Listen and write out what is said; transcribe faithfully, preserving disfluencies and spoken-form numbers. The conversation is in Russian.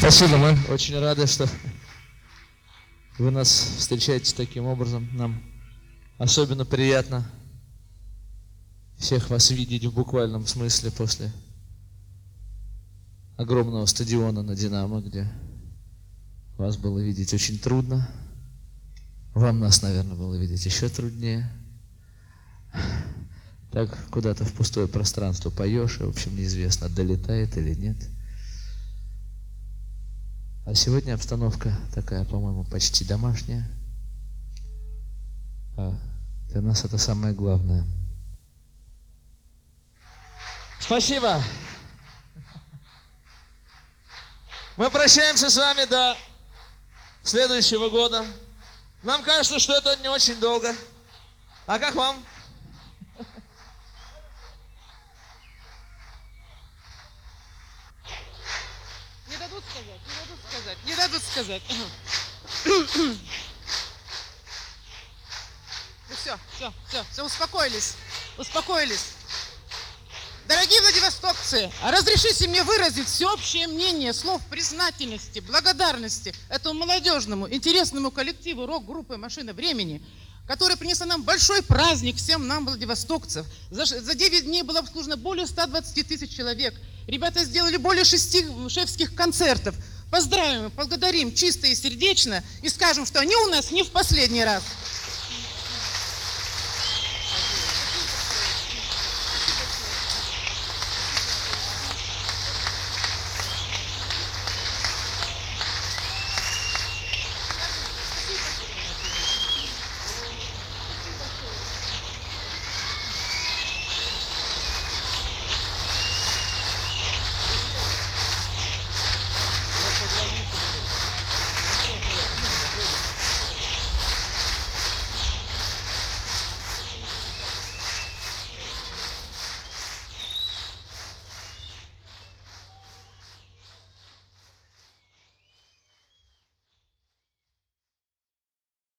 Спасибо, мы очень рады, что вы нас встречаете таким образом. Нам особенно приятно всех вас видеть в буквальном смысле после огромного стадиона на «Динамо», где вас было видеть очень трудно. Вам нас, наверное, было видеть еще труднее. Так куда-то в пустое пространство поешь, и, в общем, неизвестно, долетает или нет. А сегодня обстановка такая, по-моему, почти домашняя. А для нас это самое главное. Спасибо. Мы прощаемся с вами до следующего года. Нам кажется, что это не очень долго. А как вам? Не дадут сказать, не дадут сказать, не дадут сказать. Ну все, все, все, все, успокоились, успокоились. Дорогие владивостокцы, разрешите мне выразить всеобщее мнение слов признательности, благодарности этому молодежному, интересному коллективу рок-группы «Машина времени», которая принесла нам большой праздник всем нам, владивостокцев. За, за девять дней было обслужено более ста двадцати тысяч человек. Ребята сделали более шести шефских концертов. Поздравим, благодарим чисто и сердечно и скажем, что они у нас не в последний раз.